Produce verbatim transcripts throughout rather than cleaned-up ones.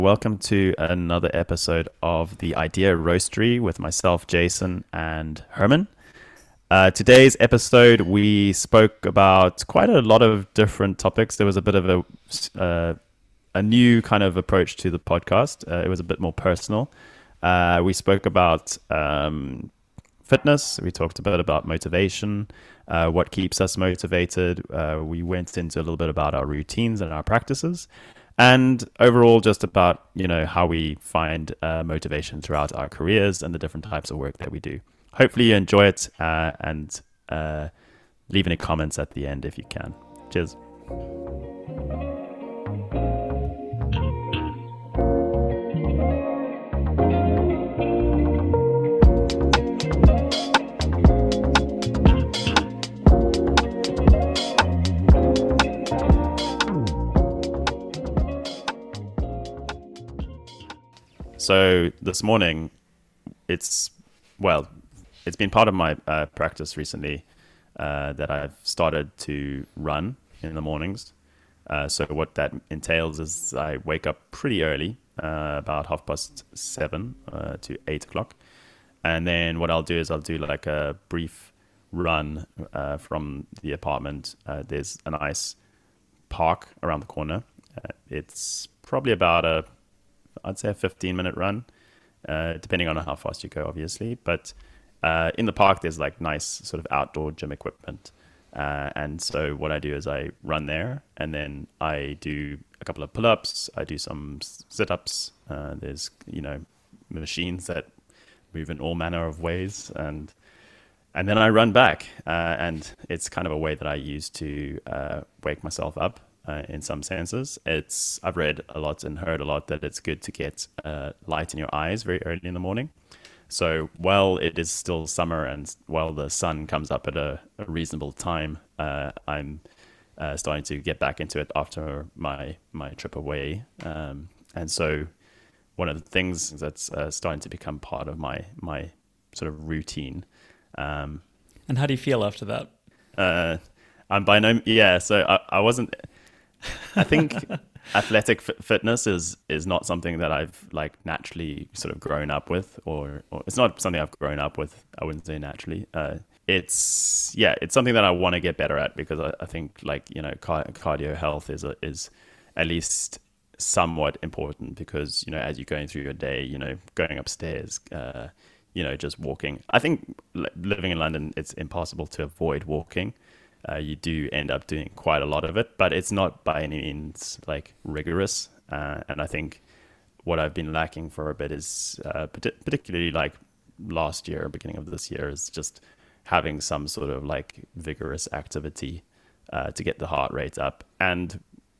Welcome to another episode of the Idea Roastery with myself, Jason, and Herman. Uh, today's episode, we spoke about quite a lot of different topics. There was a bit of a uh, a new kind of approach to the podcast. Uh, it was a bit more personal. Uh, we spoke about um, fitness. We talked a bit about motivation, uh, what keeps us motivated. Uh, we went into a little bit about our routines and our practices. And overall, just about, you know, how we find uh, motivation throughout our careers and the different types of work that we do. Hopefully you enjoy it uh, and uh, leave any comments at the end if you can. Cheers. So this morning, it's, well, it's been part of my uh, practice recently uh, that I've started to run in the mornings. Uh, so what that entails is I wake up pretty early, uh, about half past seven uh, to eight o'clock. And then what I'll do is I'll do like a brief run uh, from the apartment. Uh, there's a nice park around the corner. Uh, it's probably about a I'd say a fifteen minute run, uh, depending on how fast you go, obviously. But uh, in the park, there's like nice sort of outdoor gym equipment. Uh, and so what I do is I run there and then I do a couple of pull-ups. I do some sit-ups. Uh, there's, you know, machines that move in all manner of ways. And and then I run back. Uh, and it's kind of a way that I use to uh, wake myself up. Uh, in some senses, it's I've read a lot and heard a lot that it's good to get uh, light in your eyes very early in the morning. So while it is still summer and while the sun comes up at a, a reasonable time, uh, I'm uh, starting to get back into it after my my trip away. Um, and so one of the things that's uh, starting to become part of my my sort of routine. Um, and how do you feel after that? Uh, I'm by no yeah. So I, I wasn't. I think athletic f- fitness is is not something that I've like naturally sort of grown up with, or, or it's not something I've grown up with. I wouldn't say naturally. Uh, it's yeah, it's something that I want to get better at because I, I think like you know car- cardio health is a, is at least somewhat important because you know as you're going through your day, you know going upstairs, uh, you know just walking. I think li- living in London, it's impossible to avoid walking. Uh, you do end up doing quite a lot of it, but it's not by any means like rigorous. Uh, and I think what I've been lacking for a bit is uh, partic- particularly like last year, beginning of this year, is just having some sort of like vigorous activity uh, to get the heart rate up. And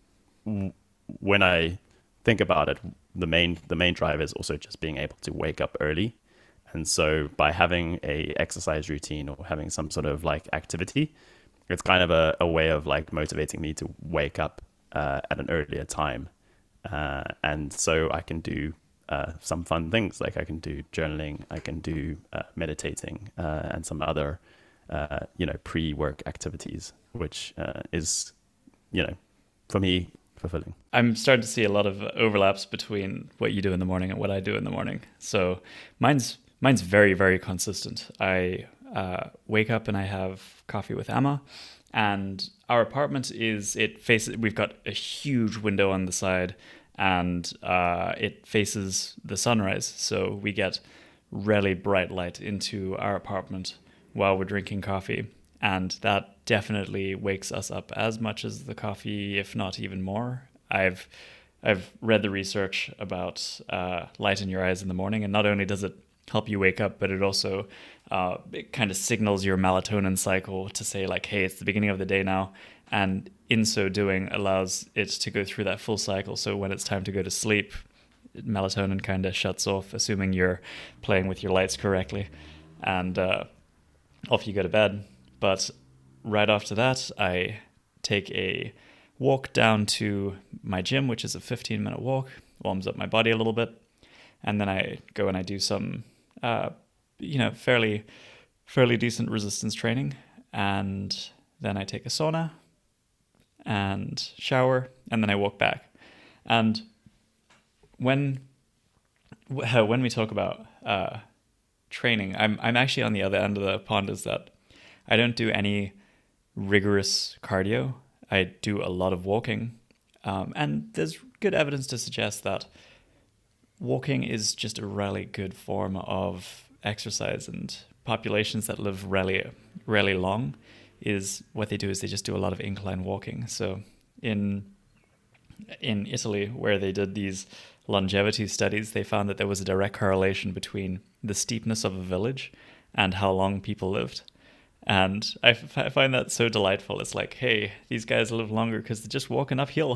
w- when I think about it, the main the main drive is also just being able to wake up early. And so by having a exercise routine or having some sort of like activity, it's kind of a, a way of like motivating me to wake up uh, at an earlier time. Uh, and so I can do uh, some fun things like I can do journaling, I can do uh, meditating uh, and some other, uh, you know, pre-work activities, which uh, is, you know, for me, fulfilling. I'm starting to see a lot of overlaps between what you do in the morning and what I do in the morning. So mine's mine's very, very consistent. I uh, wake up and I have coffee with Emma, and our apartment is, it faces, we've got a huge window on the side and uh, it faces the sunrise. So we get really bright light into our apartment while we're drinking coffee. And that definitely wakes us up as much as the coffee, if not even more. I've I've read the research about uh, light in your eyes in the morning, and not only does it help you wake up, but it also uh, it kind of signals your melatonin cycle to say like, hey, it's the beginning of the day now. And in so doing, allows it to go through that full cycle. So when it's time to go to sleep, melatonin kind of shuts off, assuming you're playing with your lights correctly, and uh, off you go to bed. But right after that, I take a walk down to my gym, which is a fifteen minute walk, warms up my body a little bit. And then I go and I do some, uh, you know, fairly, fairly decent resistance training. And then I take a sauna and shower, and then I walk back. And when when we talk about uh, training, I'm I'm actually on the other end of the pond. Is that I don't do any rigorous cardio. I do a lot of walking, um, and there's good evidence to suggest that walking is just a really good form of exercise. And populations that live really really long, is what they do is they just do a lot of incline walking. So in in Italy, where they did these longevity studies, they found that there was a direct correlation between the steepness of a village and how long people lived. And I, f- I find that so delightful. It's like, hey, these guys live longer because they're just walking uphill.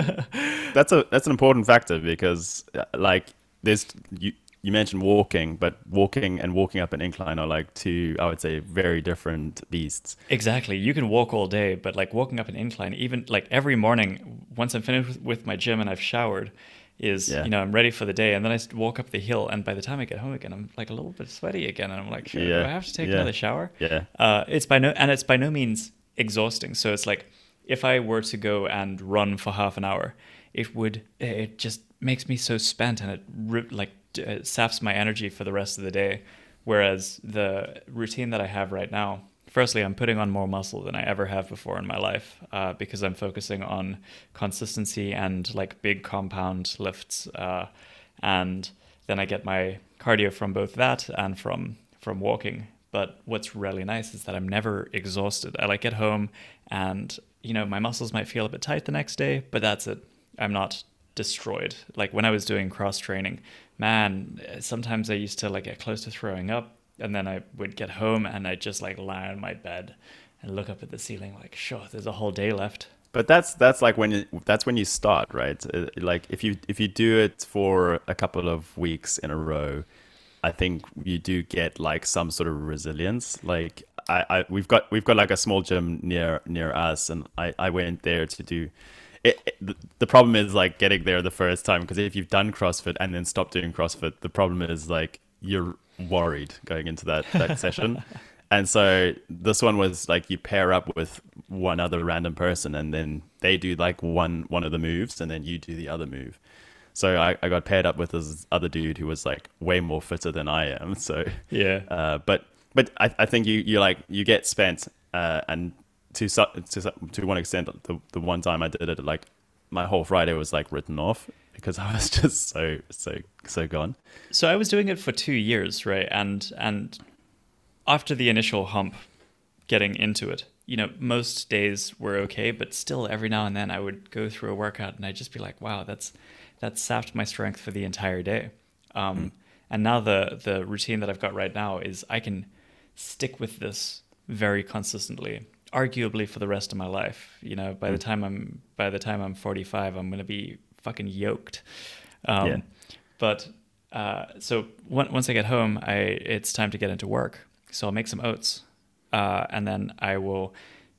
That's a that's an important factor because, uh, like, there's you you mentioned walking, but walking and walking up an incline are like two, I would say, very different beasts. Exactly. You can walk all day, but like walking up an incline, even like every morning, once I'm finished with, with my gym and I've showered, is, Yeah. you know, I'm ready for the day. And then I s- walk up the hill. And by the time I get home again, I'm like a little bit sweaty again. And I'm like, sure, do Yeah. I have to take Yeah. another shower? Yeah. Uh, it's by no, and it's by no means exhausting. So it's like, if I were to go and run for half an hour, it would, it just makes me so spent, and it ri- like d- uh, saps my energy for the rest of the day. Whereas the routine that I have right now, firstly, I'm putting on more muscle than I ever have before in my life, uh, because I'm focusing on consistency and like big compound lifts, uh, and then I get my cardio from both that and from from walking. But what's really nice is that I'm never exhausted. I like get home, and you know my muscles might feel a bit tight the next day, but that's it. I'm not destroyed. Like when I was doing cross training, man, sometimes I used to like get close to throwing up, and then I would get home and I'd just like lie on my bed and look up at the ceiling like, sure, there's a whole day left. But that's that's like when you, that's when you start, right? Uh, Like if you if you do it for a couple of weeks in a row, I think you do get like some sort of resilience. Like I, I we've got we've got like a small gym near near us, and I I went there to do. It, it, the the problem is like getting there the first time, because if you've done CrossFit and then stopped doing CrossFit, the problem is like you're worried going into that that session. And so this one was like you pair up with one other random person, and then they do like one one of the moves, and then you do the other move. So I, I got paired up with this other dude who was like way more fitter than I am. So, Yeah. uh, but but I, I think you you like you get spent, uh, and to su- to su- to one extent, the the one time I did it, like my whole Friday was like written off because I was just so so so gone. So I was doing it for two years, right? And and after the initial hump, getting into it, you know, most days were okay, but still every now and then I would go through a workout and I'd just be like, wow, that's that sapped my strength for the entire day. Um, and now the the routine that I've got right now is I can stick with this very consistently, arguably for the rest of my life. You know, by the time I'm by the time I'm forty-five, I'm gonna be fucking yoked. Um, Yeah. But uh, so on- once I get home, I it's time to get into work. So I'll make some oats, uh, and then I will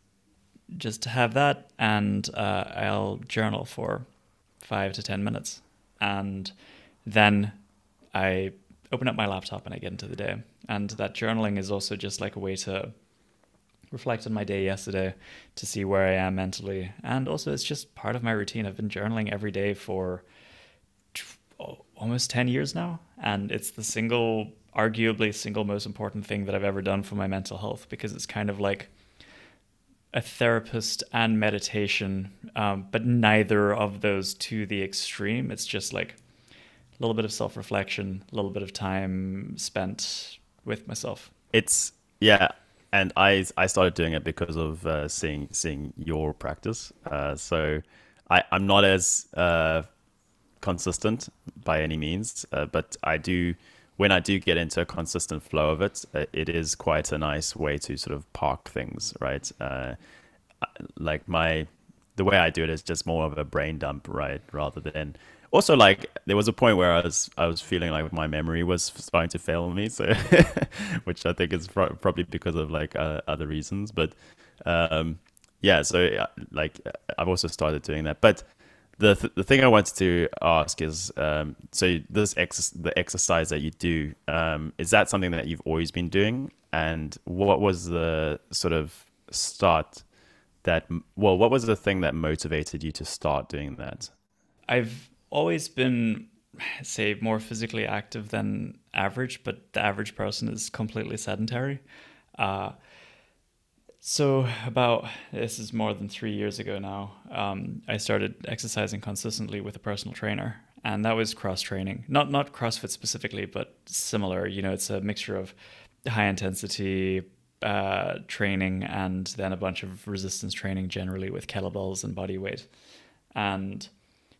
just have that, and uh, I'll journal for five to ten minutes, and then I open up my laptop and I get into the day. And that journaling is also just like a way to reflect on my day yesterday, to see where I am mentally, and also it's just part of my routine. I've been journaling every day for almost ten years now, and it's the single arguably single most important thing that I've ever done for my mental health, because it's kind of like a therapist and meditation, um, but neither of those to the extreme. It's just like a little bit of self-reflection, a little bit of time spent with myself. It's yeah, and I I started doing it because of uh, seeing seeing your practice. Uh, so I I'm not as uh, consistent by any means, uh, but I do when I do get into a consistent flow of it, uh, it is quite a nice way to sort of park things, right? Uh, like my the way I do it is just more of a brain dump, right? Rather than also like there was a point where I was I was feeling like my memory was starting to fail me, so which I think is pro- probably because of like uh, other reasons, but um, yeah. So uh, like I've also started doing that, but the th- the thing I wanted to ask is um, so this ex- the exercise that you do, um, is that something that you've always been doing, and what was the sort of start that well what was the thing that motivated you to start doing that? I've always been say more physically active than average, but the average person is completely sedentary. Uh, so about this is more than three years ago now. Um, I started exercising consistently with a personal trainer, and that was cross training, not not CrossFit specifically, but similar. You know, it's a mixture of high intensity uh, training and then a bunch of resistance training, generally with kettlebells and body weight. And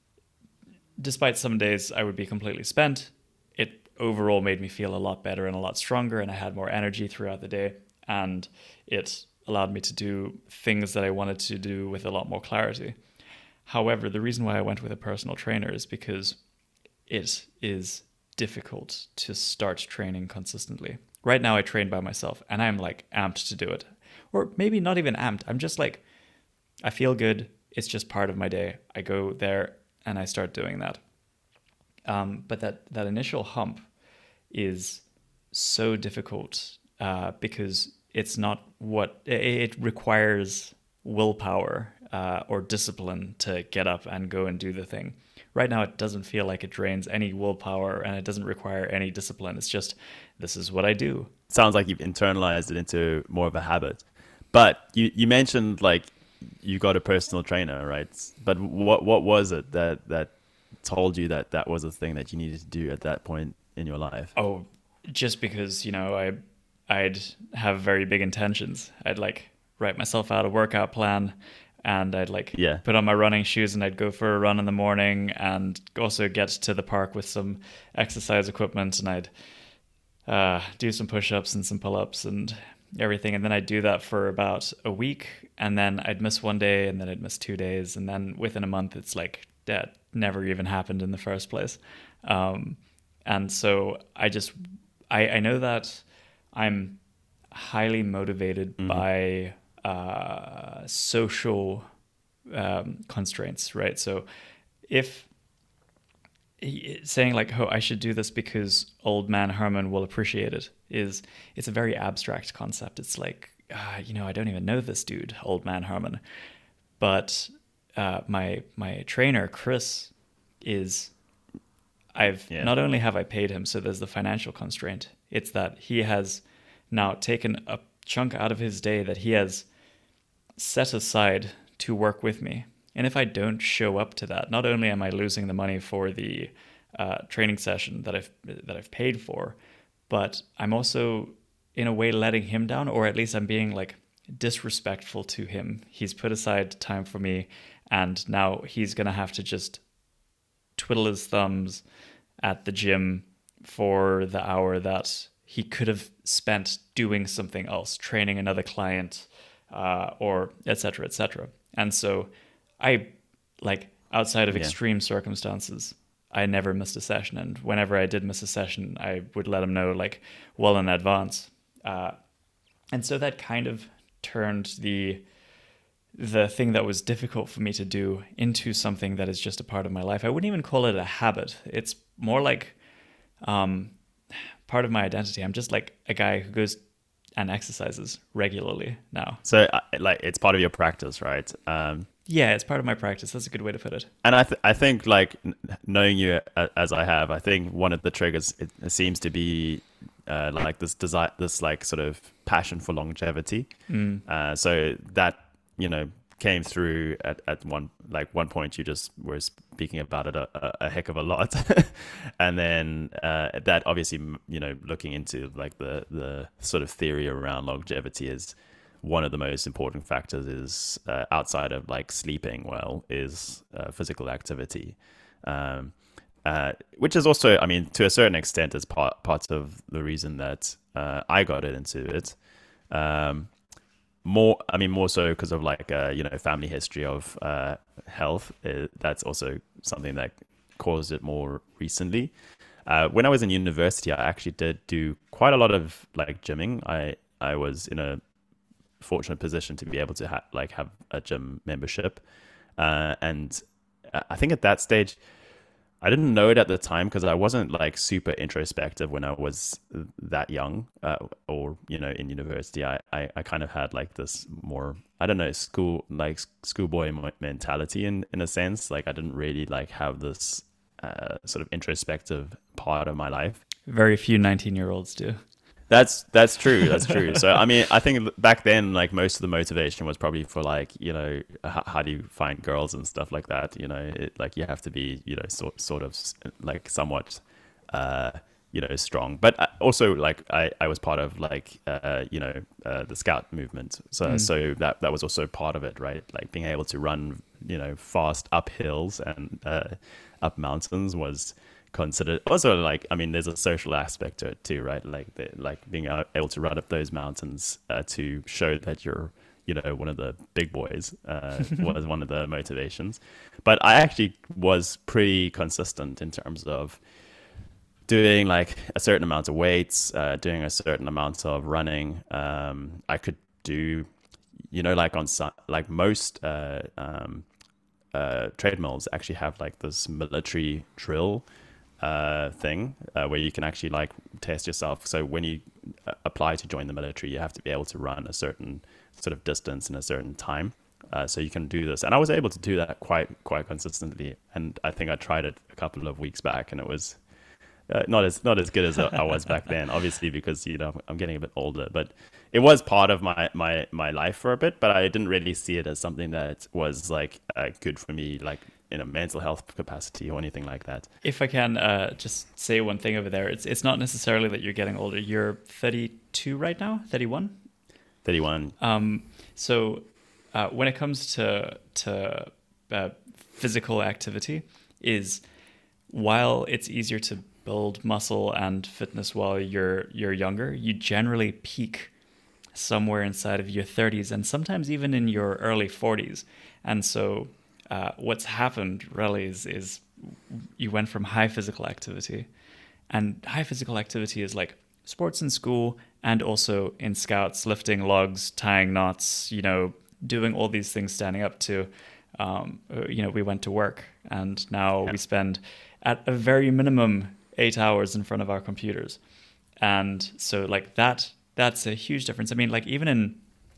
despite some days I would be completely spent, it overall made me feel a lot better and a lot stronger, and I had more energy throughout the day, and it allowed me to do things that I wanted to do with a lot more clarity. However, the reason why I went with a personal trainer is because it is difficult to start training consistently. Right now I train by myself and I'm like amped to do it. Or maybe not even amped. I'm just like, I feel good. It's just part of my day. I go there and I start doing that. Um, but that, that initial hump is so difficult uh, because it's not what it requires willpower uh, or discipline to get up and go and do the thing. Right now, it doesn't feel like it drains any willpower and it doesn't require any discipline. It's just, this is what I do. Sounds like you've internalized it into more of a habit. But you, you mentioned like you got a personal trainer, right? But what what was it that that told you that that was a thing that you needed to do at that point in your life? Oh, just because, you know, I I'd have very big intentions. I'd like write myself out a workout plan, and I'd like yeah. put on my running shoes and I'd go for a run in the morning, and also get to the park with some exercise equipment, and I'd uh, do some push-ups and some pull-ups and everything. And then I'd do that for about a week, and then I'd miss one day, and then I'd miss two days. And then within a month, it's like that never even happened in the first place. Um, and so I just, I, I know that I'm highly motivated mm-hmm. by uh, social um, constraints, right? So if saying like, oh, I should do this because old man Herman will appreciate it, is it's a very abstract concept. It's like, uh, you know, I don't even know this dude, old man Herman. But uh, my my trainer, Chris, is, I've yeah. not only have I paid him, so there's the financial constraint. It's that he has now taken a chunk out of his day that he has set aside to work with me. And if I don't show up to that, not only am I losing the money for the uh, training session that I've that I've paid for, but I'm also in a way letting him down, or at least I'm being like disrespectful to him. He's put aside time for me, and now he's gonna have to just twiddle his thumbs at the gym for the hour that he could have spent doing something else, training another client, uh, or et cetera, et cetera. And so I, like, outside of yeah. extreme circumstances, I never missed a session. And whenever I did miss a session, I would let him know, like, well in advance. Uh, and so that kind of turned the the thing that was difficult for me to do into something that is just a part of my life. I wouldn't even call it a habit. It's more like um, part of my identity. I'm just like a guy who goes and exercises regularly now. So, uh, like, it's part of your practice, right? Um, yeah, it's part of my practice. That's a good way to put it. And I, th- I think, like, knowing you as I have, I think one of the triggers it, it seems to be uh, like this desire, this like sort of passion for longevity. Mm. Uh, so that, you know, came through at, at one like one point. You just were speaking about it a, a, a heck of a lot, and then uh, that obviously, you know, looking into like the the sort of theory around longevity is one of the most important factors is uh, outside of like sleeping well is uh, physical activity, um, uh, which is also, I mean, to a certain extent, is part part of the reason that uh, I got it into it. Um, More, I mean, more so because of like, uh, you know, family history of uh, health. Uh, that's also something that caused it more recently. Uh, when I was in university, I actually did do quite a lot of like gymming. I, I was in a fortunate position to be able to ha- like have a gym membership. Uh, and I think at that stage, I didn't know it at the time because I wasn't like super introspective when I was that young, uh, or, you know, in university. I, I, I kind of had like this more, I don't know, school, like schoolboy mentality in, in a sense. Like I didn't really like have this uh, sort of introspective part of my life. Very few nineteen year olds do. That's that's true. That's true. So I mean, I think back then, like most of the motivation was probably for like you know how, how do you find girls and stuff like that. You know, it, like you have to be you know sort sort of like somewhat uh, you know strong. But also like I, I was part of like uh, you know uh, the scout movement. So mm. so that that was also part of it, right? Like being able to run you know fast up hills and uh, up mountains was considered. Also, like I mean, there's a social aspect to it too, right? Like the, like being able to run up those mountains uh, to show that you're you know one of the big boys uh, was one of the motivations. But I actually was pretty consistent in terms of doing like a certain amount of weights, uh, doing a certain amount of running. Um, I could do, you know, like on like most uh, um, uh, treadmills actually have like this military drill uh, thing uh, where you can actually like test yourself. So when you uh, apply to join the military, you have to be able to run a certain sort of distance in a certain time. Uh, so you can do this, and I was able to do that quite quite consistently. And I think I tried it a couple of weeks back, and it was uh, not as not as good as I was back then. Obviously, because you know I'm getting a bit older, but it was part of my my my life for a bit. But I didn't really see it as something that was like uh, good for me, like in a mental health capacity or anything like that. If I can uh, just say one thing over there, it's it's not necessarily that you're getting older. You're thirty-two right now, thirty-one? thirty-one. Um, so uh, when it comes to to uh, physical activity, is while it's easier to build muscle and fitness while you're you're younger, you generally peak somewhere inside of your thirties and sometimes even in your early forties. And so Uh, what's happened really is, is you went from high physical activity, and high physical activity is like sports in school and also in scouts, lifting logs, tying knots, you know, doing all these things standing up to, um, you know, we went to work, and now yeah. we spend at a very minimum eight hours in front of our computers. And so like that, that's a huge difference. I mean, like even in,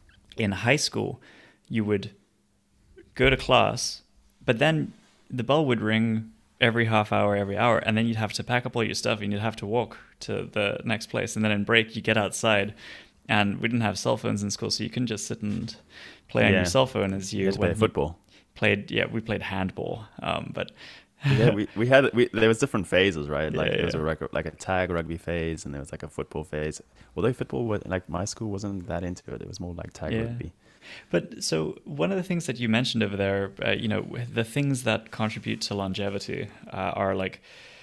in high school, you would go to class, but then the bell would ring every half hour, every hour, and then you'd have to pack up all your stuff and you'd have to walk to the next place. And then in break, you get outside, and we didn't have cell phones in school, so you couldn't just sit and play on yeah. your cell phone as you, you had to play football. Played, yeah, we played handball, um, but yeah, we we had we, there was different phases, right? Like yeah, there was yeah. a reg- like a tag rugby phase, and there was like a football phase. Although football was like my school wasn't that into it; it was more like tag yeah. rugby. But so one of the things that you mentioned over there, uh, you know, the things that contribute to longevity uh, are like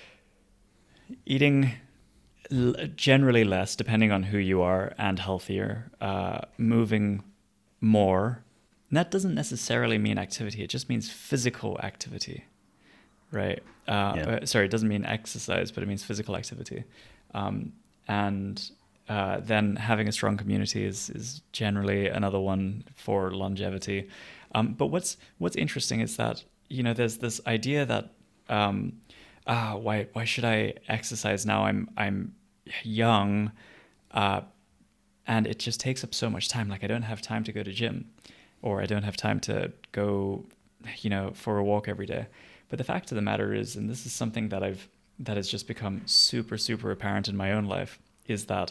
eating l- generally less, depending on who you are, and healthier, uh, moving more. And that doesn't necessarily mean activity. It just means physical activity, right? Uh, yeah. uh, sorry, it doesn't mean exercise, but it means physical activity. Um, and Uh, then having a strong community is is generally another one for longevity. Um, but what's what's interesting is that you know there's this idea that um, ah why why should I exercise now? I'm I'm young, uh, and it just takes up so much time. Like I don't have time to go to gym, or I don't have time to go you know for a walk every day. But the fact of the matter is, and this is something that I've that has just become super super apparent in my own life, is that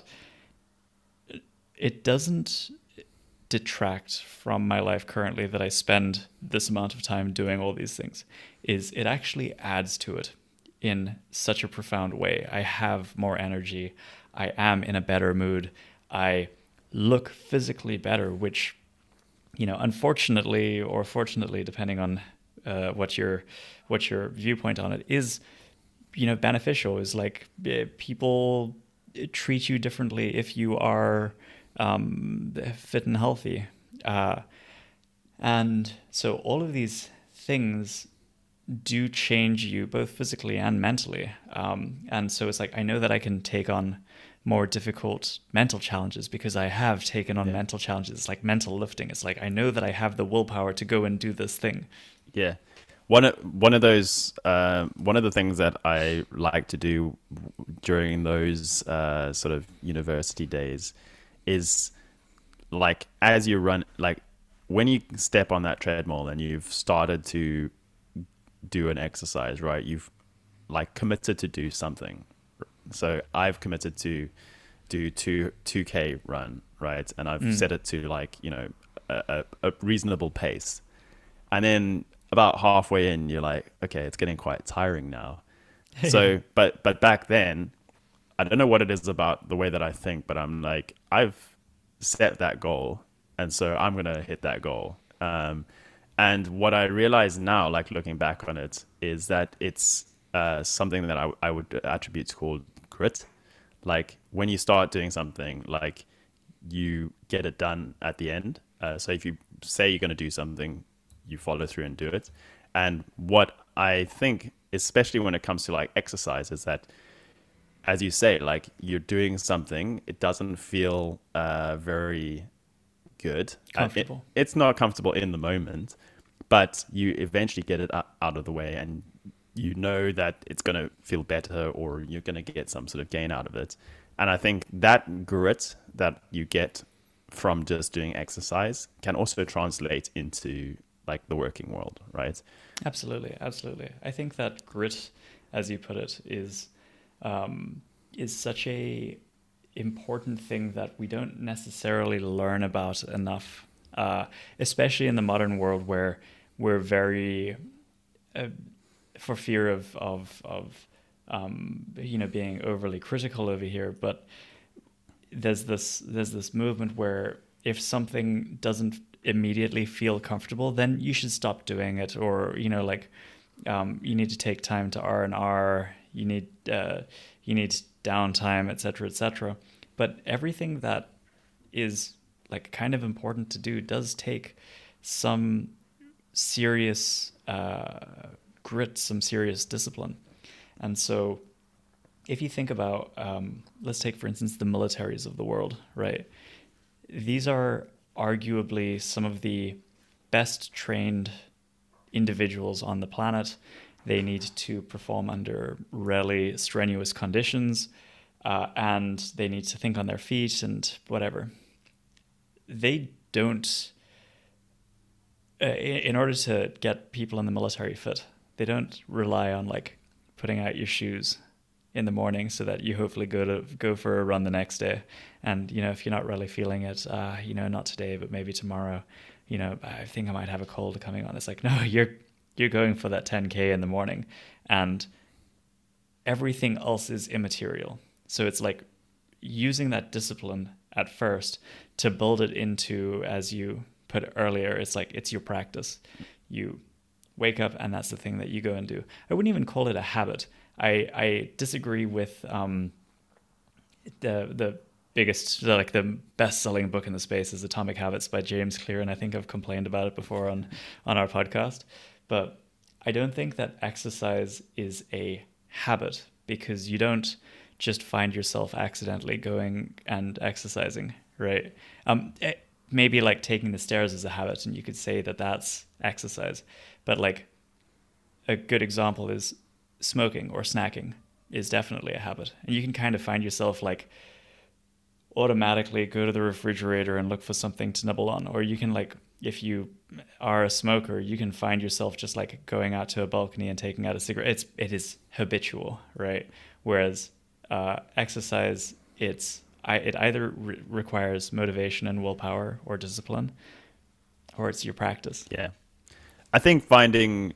it doesn't detract from my life currently that I spend this amount of time doing all these things. Is it actually adds to it in such a profound way. I have more energy. I am in a better mood. I look physically better, which, you know, unfortunately or fortunately, depending on uh, what your what your viewpoint on it is, you know, beneficial. Is like uh, people treat you differently if you are um, fit and healthy. Uh, and so all of these things do change you both physically and mentally. Um, and so it's like, I know that I can take on more difficult mental challenges because I have taken on yeah. mental challenges, like mental lifting. It's like, I know that I have the willpower to go and do this thing. Yeah. One of, one of those, uh, one of the things that I like to do during those uh, sort of university days is like, as you run, like when you step on that treadmill and you've started to do an exercise, right? You've like committed to do something. So I've committed to do two two k run, right? And I've Mm. set it to like, you know, a, a, a reasonable pace. And then about halfway in, you're like, okay, it's getting quite tiring now. So, but but back then, I don't know what it is about the way that I think, but I'm like, I've set that goal, and so I'm gonna hit that goal. Um, and what I realize now, like looking back on it, is that it's uh, something that I, I would attribute to called grit. Like when you start doing something, like you get it done at the end. Uh, so if you say you're going to do something, you follow through and do it. And what I think, especially when it comes to like exercise, is that, as you say, like you're doing something, it doesn't feel uh, very good. Uh, it, Comfortable. it's not comfortable in the moment, but you eventually get it out out of the way, and you know that it's going to feel better, or you're going to get some sort of gain out of it. And I think that grit that you get from just doing exercise can also translate into like the working world, right? Absolutely, absolutely. I think that grit, as you put it, is um, is such a important thing that we don't necessarily learn about enough, uh, especially in the modern world where we're very, uh, for fear of of of um, you know being overly critical over here, but there's this there's this movement where if something doesn't immediately feel comfortable, then you should stop doing it, or you know like um, you need to take time to R and R. You need uh, you need downtime, et cetera, et cetera. But everything that is like kind of important to do does take some serious uh, grit, some serious discipline. And so if you think about, um, let's take, for instance, the militaries of the world, right? These are arguably some of the best trained individuals on the planet. They need to perform under really strenuous conditions, uh, and they need to think on their feet and whatever. They don't, uh, in order to get people in the military fit, they don't rely on like putting out your shoes in the morning so that you hopefully go to go for a run the next day. And you know, if you're not really feeling it, uh, you know, not today, but maybe tomorrow, you know, I think I might have a cold coming on. It's like, no, you're you're going for that ten K in the morning, and everything else is immaterial. So it's like using that discipline at first to build it into, as you put it earlier, it's like it's your practice. You wake up and that's the thing that you go and do. I wouldn't even call it a habit. I, I disagree with um, the the biggest, like the best-selling book in the space is Atomic Habits by James Clear, and I think I've complained about it before on, on our podcast. But I don't think that exercise is a habit, because you don't just find yourself accidentally going and exercising, right? Um, it, maybe like taking the stairs is a habit, and you could say that that's exercise. But like a good example is smoking or snacking is definitely a habit. And you can kind of find yourself like automatically go to the refrigerator and look for something to nibble on. Or you can like, if you are a smoker, you can find yourself just like going out to a balcony and taking out a cigarette. It's, it is habitual, right? Whereas uh, exercise, it's I, it either re- requires motivation and willpower or discipline, or it's your practice. Yeah. I think finding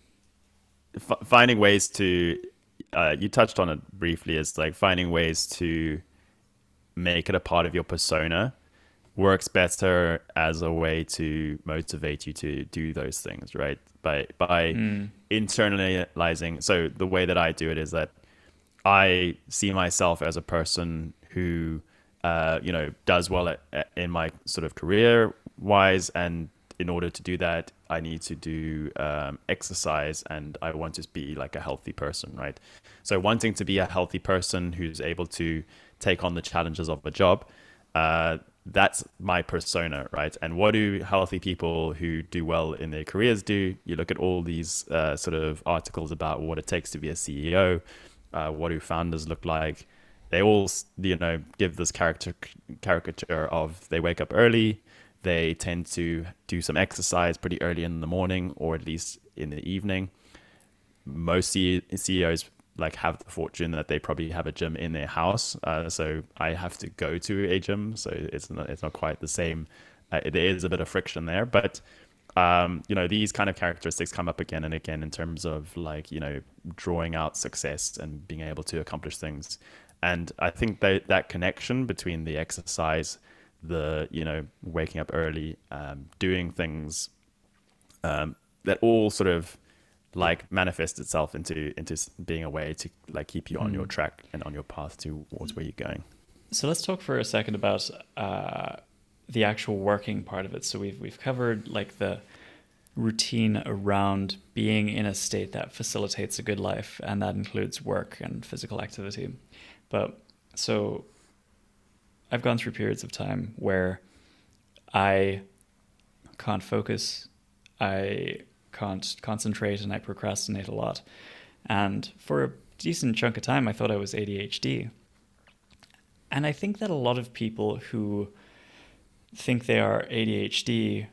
f- finding ways to uh, you touched on it briefly, is like finding ways to make it a part of your persona works better as a way to motivate you to do those things, right? By by mm. internalizing. So the way that I do it is that I see myself as a person who uh, you know does well at, at, in my sort of career wise, and in order to do that, I need to do um, exercise, and I want to be like a healthy person, right? So wanting to be a healthy person who's able to take on the challenges of a job, uh, that's my persona, right? And what do healthy people who do well in their careers do? You look at all these uh, sort of articles about what it takes to be a C E O, uh, what do founders look like? They all, you know, give this character caricature of they wake up early, they tend to do some exercise pretty early in the morning, or at least in the evening. Most C E Os like have the fortune that they probably have a gym in their house. Uh, so I have to go to a gym. So it's not, it's not quite the same. Uh, there is a bit of friction there, but um, you know, these kind of characteristics come up again and again in terms of like, you know, drawing out success and being able to accomplish things. And I think that that connection between the exercise, the, you know, waking up early, um, doing things, um, that all sort of like manifests itself into into being a way to like keep you on your track and on your path towards where you're going. So let's talk for a second about uh, the actual working part of it. So we've we've covered like the routine around being in a state that facilitates a good life, and that includes work and physical activity. But so I've gone through periods of time where I can't focus, I can't concentrate, and I procrastinate a lot. And for a decent chunk of time, I thought I was A D H D. And I think that a lot of people who think they are A D H D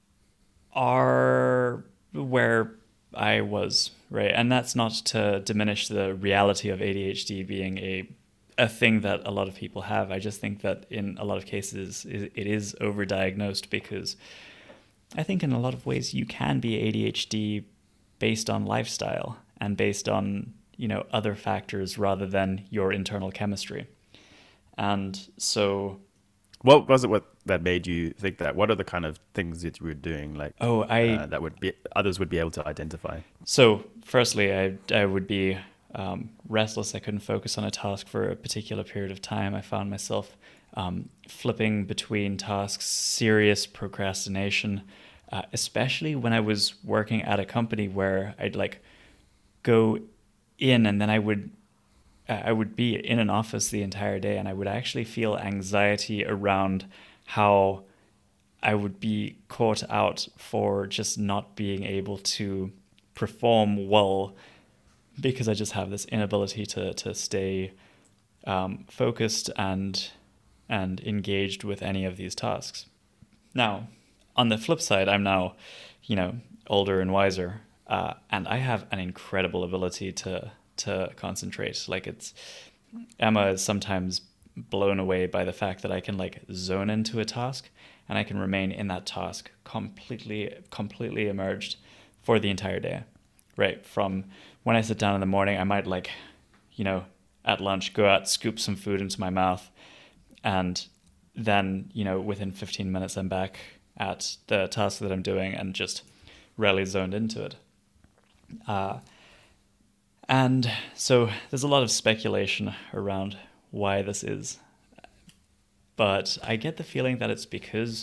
are where I was, right? And that's not to diminish the reality of A D H D being a a thing that a lot of people have. I just think that in a lot of cases it is overdiagnosed, because I think in a lot of ways you can be A D H D based on lifestyle and based on, you know, other factors rather than your internal chemistry. And so what was it what that made you think that? What are the kind of things that you were doing like oh I uh, that would be others would be able to identify? So firstly, I I would be um, restless. I couldn't focus on a task for a particular period of time. I found myself um, flipping between tasks, serious procrastination, uh, especially when I was working at a company where I'd like go in and then I would uh, I would be in an office the entire day, and I would actually feel anxiety around how I would be caught out for just not being able to perform well, because I just have this inability to to stay um, focused and and engaged with any of these tasks. Now, on the flip side, I'm now, you know, older and wiser, uh, and I have an incredible ability to to concentrate. Like it's Emma is sometimes blown away by the fact that I can like zone into a task and I can remain in that task completely completely immersed for the entire day. Right, from when I sit down in the morning, I might like, you know, at lunch, go out, scoop some food into my mouth, and then, you know, within fifteen minutes, I'm back at the task that I'm doing and just really zoned into it. Uh, and so there's a lot of speculation around why this is, but I get the feeling that it's because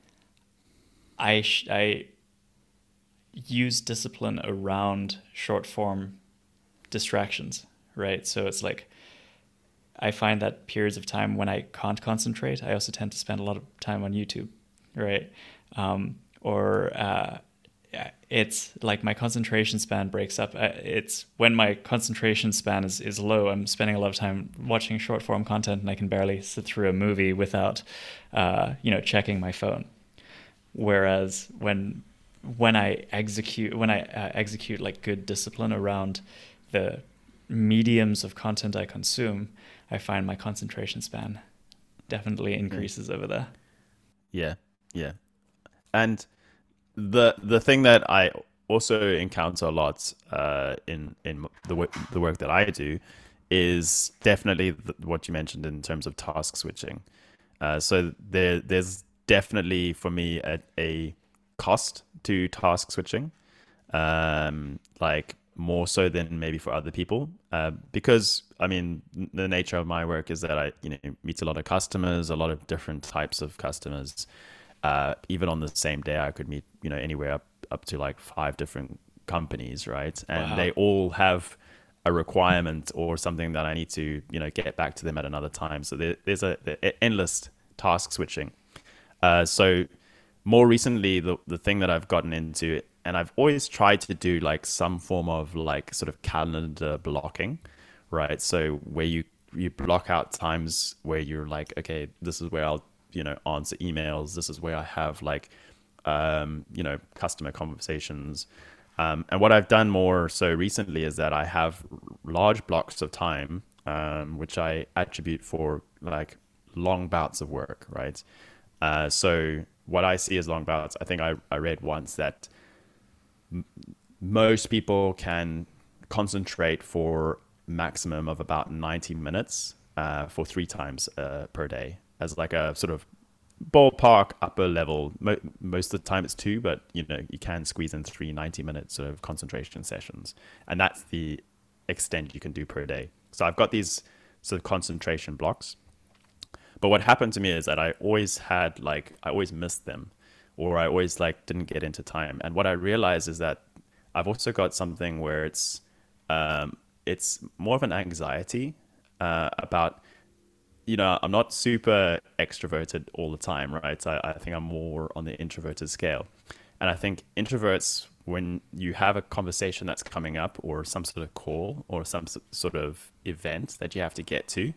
I sh- I use discipline around short form distractions, right? So it's like I find that periods of time when I can't concentrate, I also tend to spend a lot of time on YouTube, right? Um, or uh, it's like my concentration span breaks up. It's when my concentration span is, is low, I'm spending a lot of time watching short form content, and I can barely sit through a movie without, uh, you know, checking my phone. Whereas when when I execute when I uh, execute like good discipline around the mediums of content I consume, I find my concentration span definitely increases over there. Yeah, yeah. And the the thing that I also encounter a lot uh, in in the work the work that I do is definitely the, what you mentioned in terms of task switching. Uh, so there there's definitely for me a, a cost to task switching, um, like more so than maybe for other people, uh, because I mean the nature of my work is that I you know meet a lot of customers, a lot of different types of customers. Uh, even on the same day, I could meet you know anywhere up up to like five different companies, right? And Wow. they all have a requirement or something that I need to you know get back to them at another time. So there, there's a, a endless task switching. Uh, so more recently, the the thing that I've gotten into, and I've always tried to do like some form of like sort of calendar blocking, right? So where you you block out times where you're like, okay, this is where I'll you know answer emails. This is where I have like um, you know customer conversations. Um, and what I've done more so recently is that I have large blocks of time, um, which I attribute for like long bouts of work, right? Uh, so what I see as long bouts, I think I, I read once that most people can concentrate for maximum of about ninety minutes uh, for three times uh, per day as like a sort of ballpark upper level. Mo- most of the time it's two, but you know, you can squeeze in three ninety minute sort of concentration sessions. And that's the extent you can do per day. So I've got these sort of concentration blocks. But what happened to me is that I always had like, I always missed them, or I always like didn't get into time. And what I realized is that I've also got something where it's, um, it's more of an anxiety uh, about, you know, I'm not super extroverted all the time, right? I, I think I'm more on the introverted scale. And I think introverts, when you have a conversation that's coming up or some sort of call or some s- sort of event that you have to get to,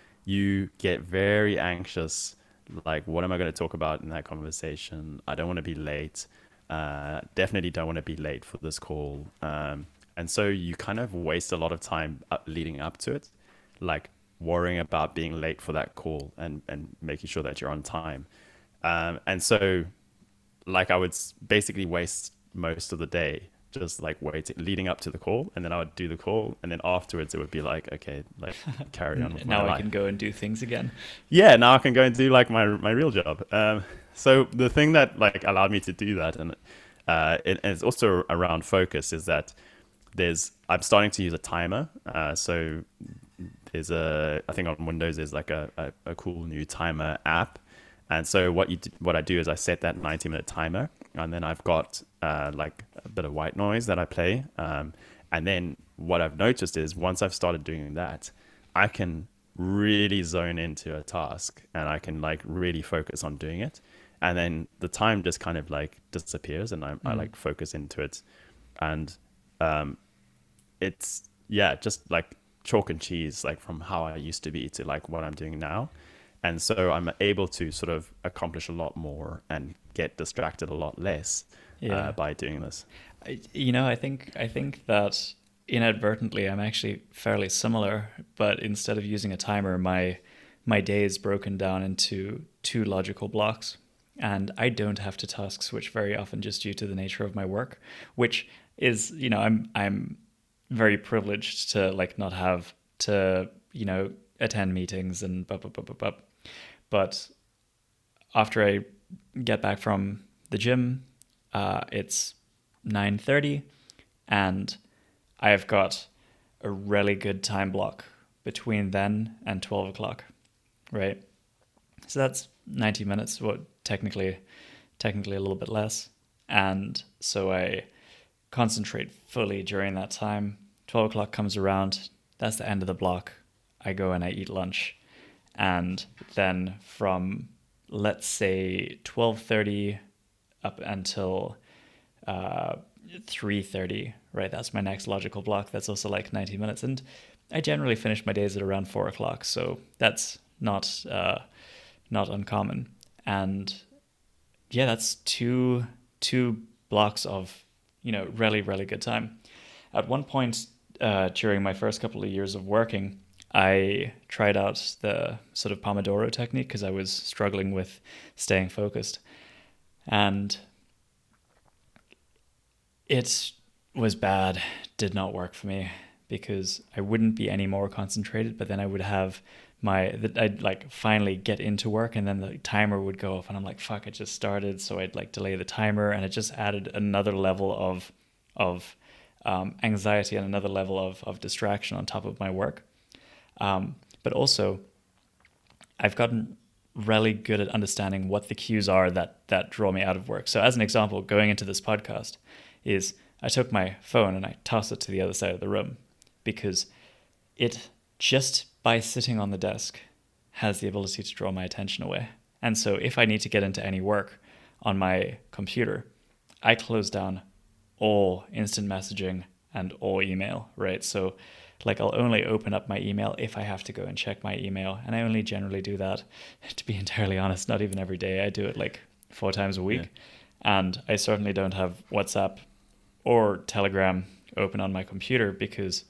you get very anxious. Like, what am I going to talk about in that conversation? I don't want to be late. Uh, definitely don't want to be late for this call. Um, and so you kind of waste a lot of time up, leading up to it, like worrying about being late for that call and, and making sure that you're on time. Um, and so, like, I would s- basically waste most of the day just like waiting, leading up to the call, and then I would do the call, and then afterwards it would be like, okay, like carry on with my Now I life. can go and do things again. Yeah, now I can go and do like my my real job. Um, so the thing that like allowed me to do that, and uh, it, and it's also around focus, is that there's I'm starting to use a timer. Uh, so there's a I think on Windows there's like a, a, a cool new timer app, and so what you do, what I do is I set that ninety minute timer, and then I've got uh, like a bit of white noise that I play, um, and then what I've noticed is once I've started doing that, I can really zone into a task and I can like really focus on doing it, and then the time just kind of like disappears, and I, I Mm. like focus into it, and um, it's yeah, just like chalk and cheese, like from how I used to be to like what I'm doing now. And so I'm able to sort of accomplish a lot more and get distracted a lot less uh, Yeah. by doing this. I, you know, I think I think that inadvertently I'm actually fairly similar, but instead of using a timer, my my day is broken down into two logical blocks, and I don't have to task switch very often just due to the nature of my work, which is, you know, I'm I'm very privileged to like not have to, you know, attend meetings and blah blah blah blah blah. But after I get back from the gym, uh, it's nine thirty, and I've got a really good time block between then and twelve o'clock, right? So that's ninety minutes, what technically technically a little bit less. And so I concentrate fully during that time. twelve o'clock comes around, that's the end of the block. I go and I eat lunch. And then from, let's say, twelve thirty up until uh, three thirty, right? That's my next logical block. That's also like ninety minutes. And I generally finish my days at around four o'clock. So that's not uh, not uncommon. And yeah, that's two two blocks of, you know, really, really good time. At one point uh, during my first couple of years of working, I tried out the sort of Pomodoro technique because I was struggling with staying focused. And it was bad, did not work for me because I wouldn't be any more concentrated, but then I would have my, I'd like finally get into work and then the timer would go off and I'm like, fuck, I just started. So I'd like delay the timer and it just added another level of, of um, anxiety and another level of, of distraction on top of my work. Um, but also, I've gotten really good at understanding what the cues are that that draw me out of work. So, as an example, going into this podcast, is I took my phone and I tossed it to the other side of the room because it just by sitting on the desk has the ability to draw my attention away. And so, if I need to get into any work on my computer, I close down all instant messaging and all email, right? So like I'll only open up my email if I have to go and check my email. And I only generally do that, to be entirely honest, not even every day. I do it like four times a week. Yeah. And I certainly don't have WhatsApp or Telegram open on my computer, because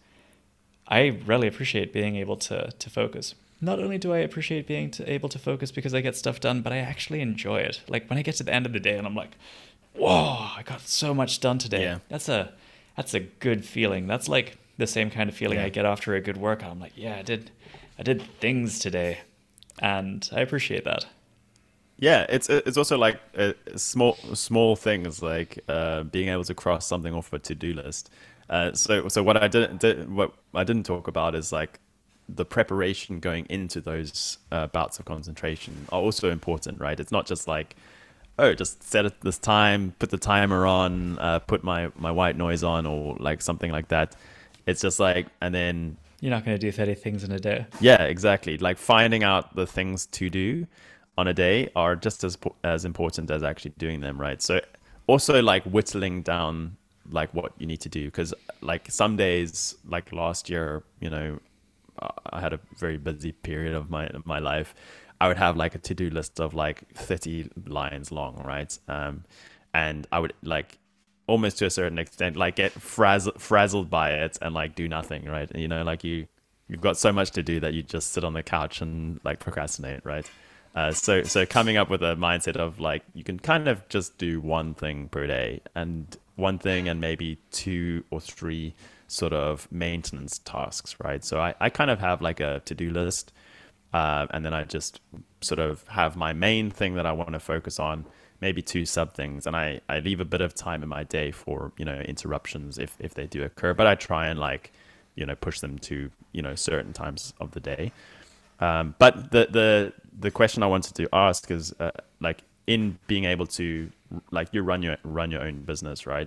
I really appreciate being able to to focus. Not only do I appreciate being to, able to focus because I get stuff done, but I actually enjoy it. Like when I get to the end of the day and I'm like, whoa, I got so much done today. Yeah. That's a that's a good feeling. That's like the same kind of feeling Yeah. I get after a good workout. I'm like, yeah, I did I did things today. And I appreciate that. Yeah, it's it's also like uh, small small things like uh, being able to cross something off a to-do list. Uh, so so what I didn't did, what I didn't talk about is like the preparation going into those uh, bouts of concentration are also important, right? It's not just like, oh, just set it this time, put the timer on, uh, put my my white noise on, or like something like that. It's just like, and then You're not going to do thirty things in a day. yeah, exactly. Like finding out the things to do on a day are just as po- as important as actually doing them, right? So also like whittling down like what you need to do, because like some days, like last year, you know, uh, I had a very busy period of my my life. I would have like a to-do list of like thirty lines long, right? Um, and I would like almost to a certain extent like get frazzled frazzled by it and like do nothing, right? You know, like you you've got so much to do that you just sit on the couch and like procrastinate, right? Uh, so so coming up with a mindset of like you can kind of just do one thing per day, and one thing and maybe two or three sort of maintenance tasks, right? So I, I kind of have like a to-do list, uh, and then I just sort of have my main thing that I want to focus on, maybe two sub things, and I, I leave a bit of time in my day for, you know, interruptions if, if they do occur, but I try and like, you know, push them to, you know, certain times of the day. Um, but the, the the question I wanted to ask is uh, like in being able to like you run your run your own business, right?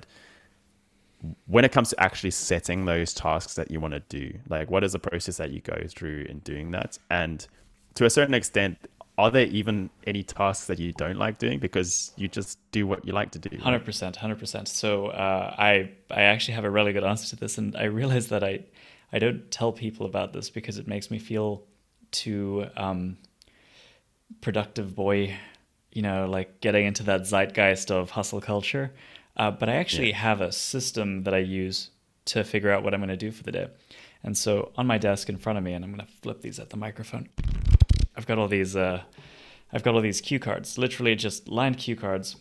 When it comes to actually setting those tasks that you want to do, like what is the process that you go through in doing that? And to a certain extent, are there even any tasks that you don't like doing because you just do what you like to do? one hundred percent, one hundred percent. So uh, I I actually have a really good answer to this, and I realize that I I don't tell people about this because it makes me feel too um, productive boy, you know, like getting into that zeitgeist of hustle culture. Uh, but I actually Yeah. have a system that I use to figure out what I'm going to do for the day. And so on my desk in front of me, and I'm going to flip these at the microphone, I've got all these uh, I've got all these cue cards, literally just lined cue cards.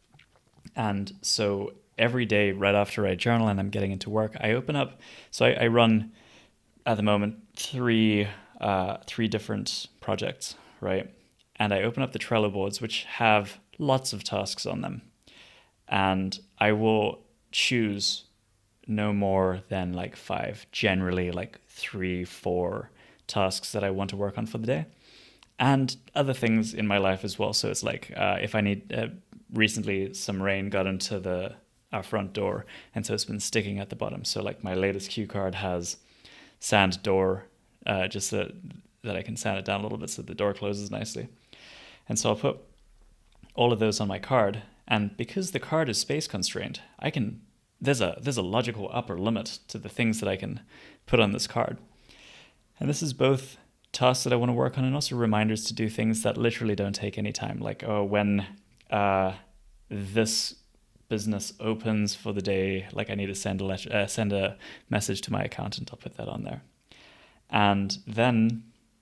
And so every day, right after I journal and I'm getting into work, I open up. So I, I run at the moment three uh, three different projects, right? And I open up the Trello boards, which have lots of tasks on them, and I will choose no more than like five, generally like three, four tasks that I want to work on for the day, and other things in my life as well. So it's like uh, if I need, uh, recently some rain got into the our front door, and so it's been sticking at the bottom. So like my latest cue card has sand door, uh, just so that I can sand it down a little bit so the door closes nicely. And so I'll put all of those on my card, and because the card is space constrained, I can there's a there's a logical upper limit to the things that I can put on this card. And this is both tasks that I want to work on and also reminders to do things that literally don't take any time, like oh when uh, this business opens for the day, like I need to send a letter, uh, send a message to my accountant. I'll put that on there, and then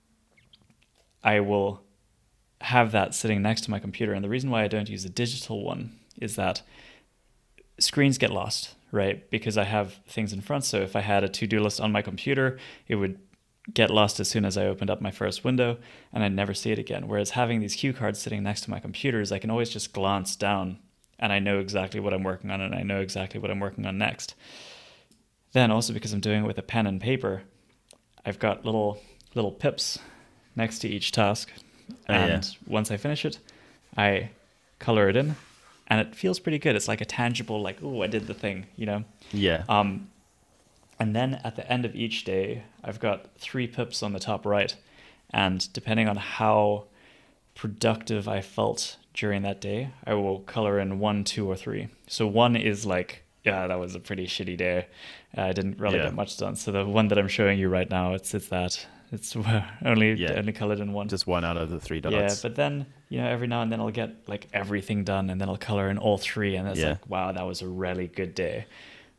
I will have that sitting next to my computer. And the reason why I don't use a digital one is that screens get lost, right? Because I have things in front. So if I had a to-do list on my computer, it would get lost as soon as I opened up my first window, and I'd never see it again. Whereas having these cue cards sitting next to my computers, I can always just glance down and I know exactly what I'm working on, and I know exactly what I'm working on next. Then also, because I'm doing it with a pen and paper, I've got little little pips next to each task. Oh, And yeah. once I finish it, I color it in, and it feels pretty good. It's like a tangible, like, oh, I did the thing, you know? Yeah. Um, and then at the end of each day, I've got three pips on the top right. And depending on how productive I felt during that day, I will color in one, two, or three. So one is like, yeah, that was a pretty shitty day. Uh, I didn't really Yeah. get much done. So the one that I'm showing you right now, it's it's that. It's only Yeah. only colored in one. Just one out of the three dots. Yeah, but then, you know, every now and then I'll get like everything done, and then I'll color in all three, and it's Yeah. like, wow, that was a really good day.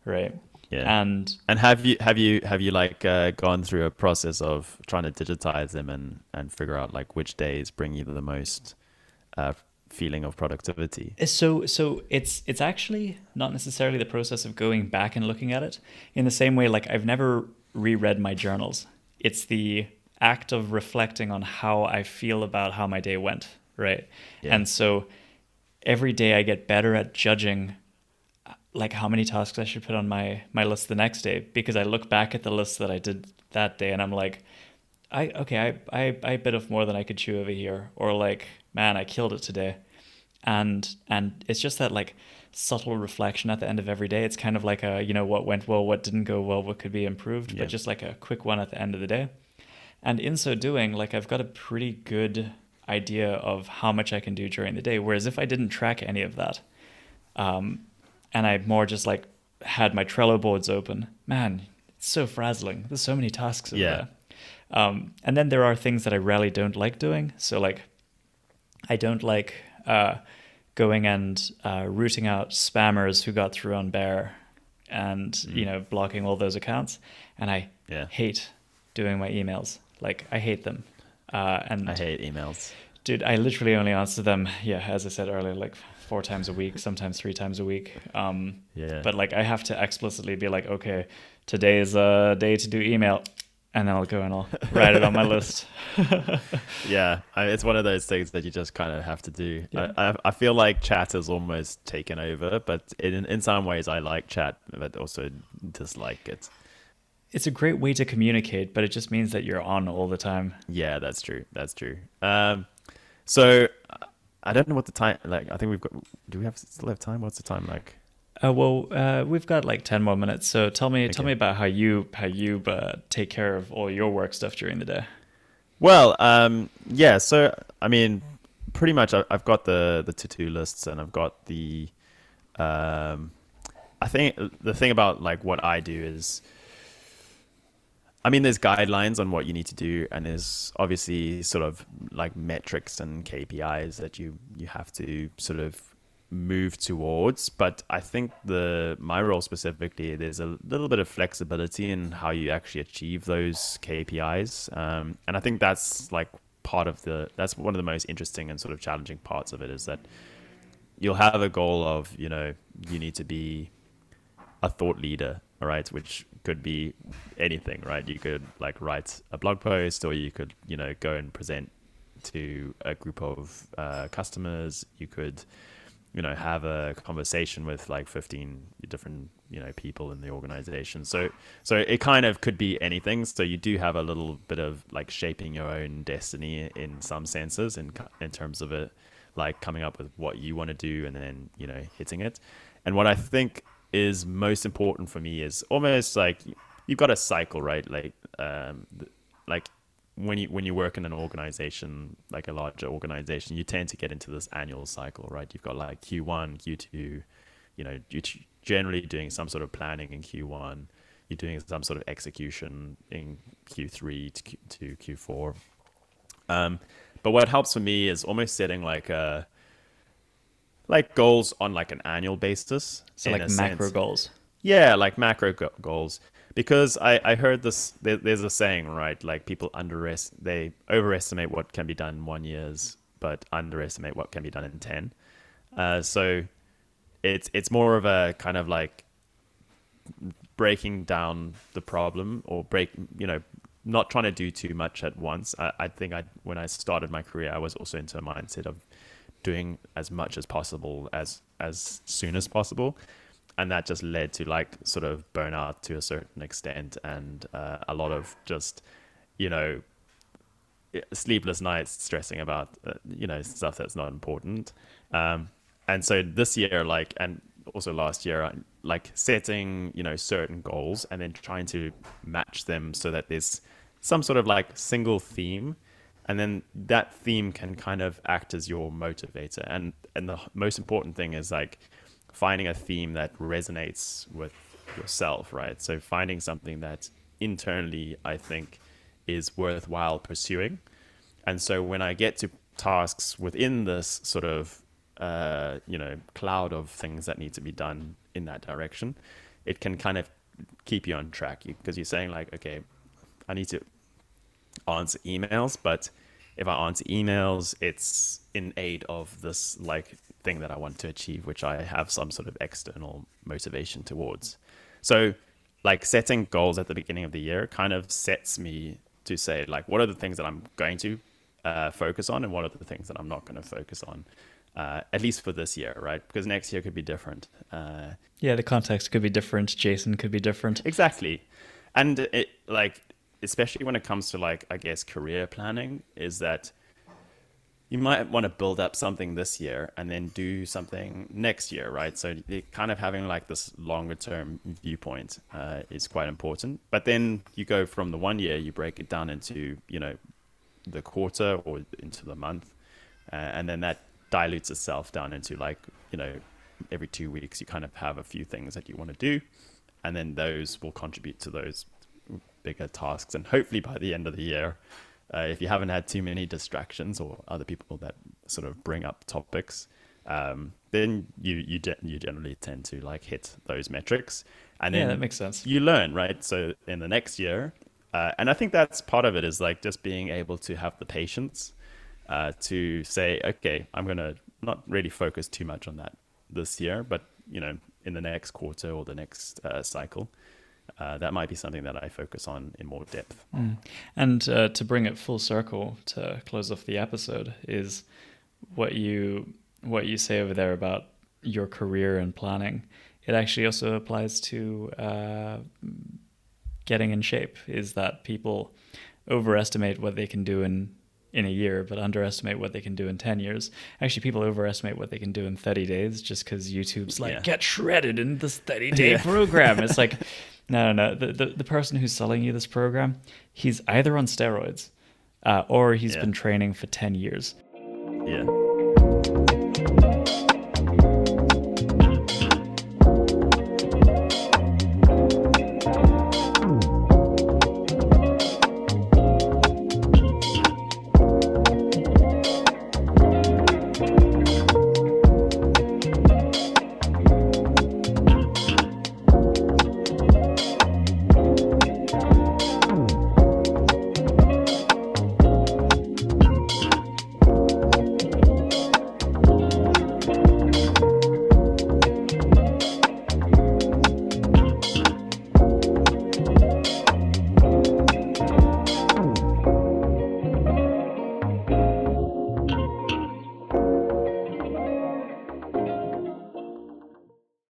right? Yeah. And And have you have you have you like uh, gone through a process of trying to digitize them and and figure out like which days bring you the most uh, feeling of productivity? so so it's it's actually not necessarily the process of going back and looking at it in the same way. Like I've never reread my journals. It's the act of reflecting on how I feel about how my day went, right? Yeah. And so every day I get better at judging like how many tasks I should put on my my list the next day, because I look back at the list that I did that day and I'm like, I okay, I I, I bit off more than I could chew over here, or like, man, I killed it today. And and it's just that like subtle reflection at the end of every day. It's kind of like a, you know, what went well, what didn't go well, what could be improved, but Yeah. just like a quick one at the end of the day. And in so doing, like I've got a pretty good idea of how much I can do during the day. Whereas if I didn't track any of that, um, and I more just like had my Trello boards open, man, it's so frazzling. There's so many tasks over Yeah. there. Um, and then there are things that I really don't like doing. So like I don't like uh, going and uh, rooting out spammers who got through on Bear, and you Mm. know, blocking all those accounts. And I Yeah. hate doing my emails. Like I hate them. Uh, I and hate emails. dude, I literally only answer them, yeah, as I said earlier, like four times a week, sometimes three times a week. Um, Yeah. but like I have to explicitly be like, okay, today is a day to do email, and then I'll go and I'll write it on my list. Yeah, I, it's one of those things that you just kind of have to do. Yeah. I, I I feel like chat has almost taken over, but in in some ways I like chat, but also dislike it. It's a great way to communicate, but it just means that you're on all the time. Yeah, that's true. That's true. Um, so uh, I don't know what the time like. I think we've got. Do we have still have time? What's the time like? Uh, well, uh, we've got like ten more minutes, so tell me, tell Okay. me about how you how you uh, take care of all your work stuff during the day. Well, um, yeah. So I mean, pretty much I, I've got the the to do lists and I've got the. Um, I think the thing about like what I do is I mean, there's guidelines on what you need to do, and there's obviously sort of like metrics and K P Is that you you have to sort of move towards. But I think the my role specifically, there's a little bit of flexibility in how you actually achieve those K P Is, um, and I think that's like part of the that's one of the most interesting and sort of challenging parts of it is that you'll have a goal of, you know, you need to be a thought leader, all right, which could be anything, right? You could like write a blog post, or you could, you know, go and present to a group of uh, customers. You could, you know, have a conversation with like fifteen different, you know, people in the organization. So, so it kind of could be anything. So you do have a little bit of like shaping your own destiny in some senses, in in terms of it, like coming up with what you want to do and then, you know, hitting it. And what I think is most important for me is almost like you've got a cycle, right? Like, um, like when you when you work in an organization, like a larger organization, you tend to get into this annual cycle, right? You've got like Q one, Q two, you know, you're generally doing some sort of planning in Q one, you're doing some sort of execution in Q three to, Q, to Q four. Um, but what helps for me is almost setting like a like goals on like an annual basis, So in like a macro sense. goals. Yeah, like macro go- goals. Because I, I heard this, there, there's a saying, right? Like people underest, they overestimate what can be done in one years, but underestimate what can be done in ten. Uh, so it's it's more of a kind of like breaking down the problem, or break, you know, not trying to do too much at once. I, I think I when I started my career, I was also into a mindset of doing as much as possible as as soon as possible, and that just led to like sort of burnout to a certain extent, and uh, a lot of just, you know, sleepless nights stressing about uh, you know, stuff that's not important. Um, and so this year, like, and also last year, I, like setting, you know, certain goals and then trying to match them so that there's some sort of like single theme, and then that theme can kind of act as your motivator. And and the most important thing is like finding a theme that resonates with yourself, right? So finding something that internally I think is worthwhile pursuing. And so when I get to tasks within this sort of uh, you know, cloud of things that need to be done in that direction, it can kind of keep you on track because you're saying like, okay, I need to answer emails, but if I answer emails, it's in aid of this like thing that I want to achieve, which I have some sort of external motivation towards. So like setting goals at the beginning of the year kind of sets me to say like, what are the things that I'm going to uh, focus on and what are the things that I'm not going to focus on, uh, at least for this year, right? Because next year could be different. Uh, yeah, the context could be different. Jason could be different. Exactly. And it like, especially when it comes to like, I guess, career planning, is that you might want to build up something this year and then do something next year, right? So kind of having like this longer term viewpoint uh, is quite important. But then you go from the one year, you break it down into, you know, the quarter or into the month. Uh, and then that dilutes itself down into like, you know, every two weeks, you kind of have a few things that you want to do. And then those will contribute to those bigger tasks. And hopefully by the end of the year, uh, if you haven't had too many distractions or other people that sort of bring up topics, um, then you you, de- you generally tend to like hit those metrics. And then yeah, that makes sense. You learn, right? So in the next year, uh, and I think that's part of it is like just being able to have the patience uh, to say, okay, I'm going to not really focus too much on that this year, but you know, in the next quarter or the next uh, cycle, uh, that might be something that I focus on in more depth. Mm. And uh, to bring it full circle to close off the episode is what you what you say over there about your career and planning. It actually also applies to uh, getting in shape. Is that people overestimate what they can do in in a year, but underestimate what they can do in ten years. Actually, people overestimate what they can do in thirty days just because YouTube's like, yeah. get shredded in this thirty day yeah. program. It's like, no, no, no. The, the, the person who's selling you this program, he's either on steroids uh, or he's yeah. been training for ten years. Yeah.